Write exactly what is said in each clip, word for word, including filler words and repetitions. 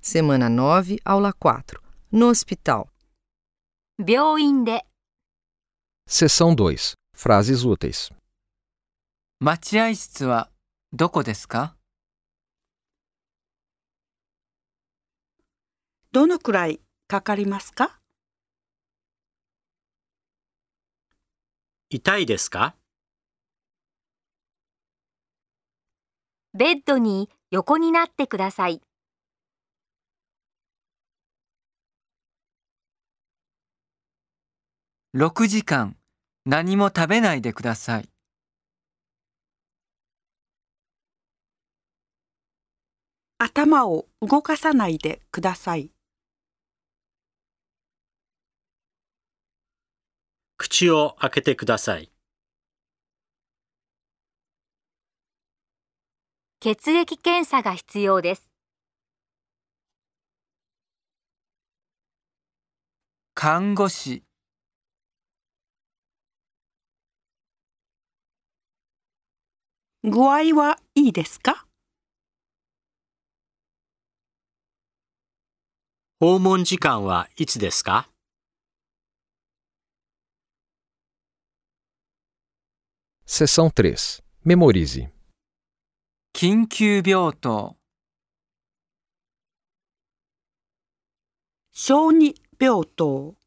Semana nove, aula quatro. No hospital. 病院で Seção dois. Frases úteis. 待合室はどこですか？ どのくらいかかりますか？ 痛いですか？ ベッドに横になってください。 ろくじかん何も食べないでください。 頭を動かさないでください。 口を開けてください。 血液検査が必要です。 看護師、 具合はいいですか？ 訪問時間はいつですか？ Seção três. Memorize. 緊急病棟、 小児病棟、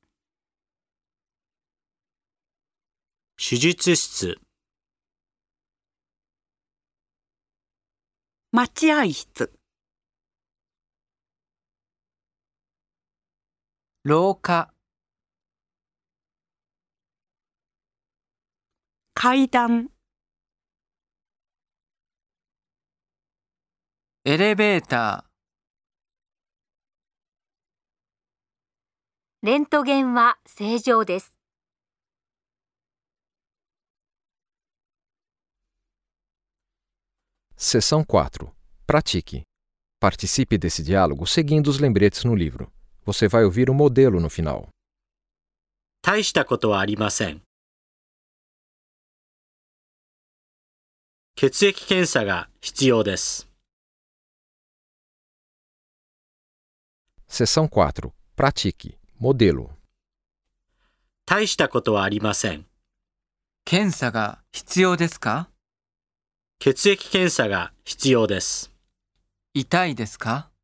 手術室、 待合室、 廊下、 階段、 エレベーター、 レントゲンは正常です。 Seção quatro. Pratique. Participe desse diálogo seguindo os lembretes no livro. Você vai ouvir o modelo no final. 大したことはありません。血液検査が必要です。 Seção quatro. Pratique. Modelo. 大したことはありません。 検査が必要ですか？ 血液検査が必要です。 痛いですか？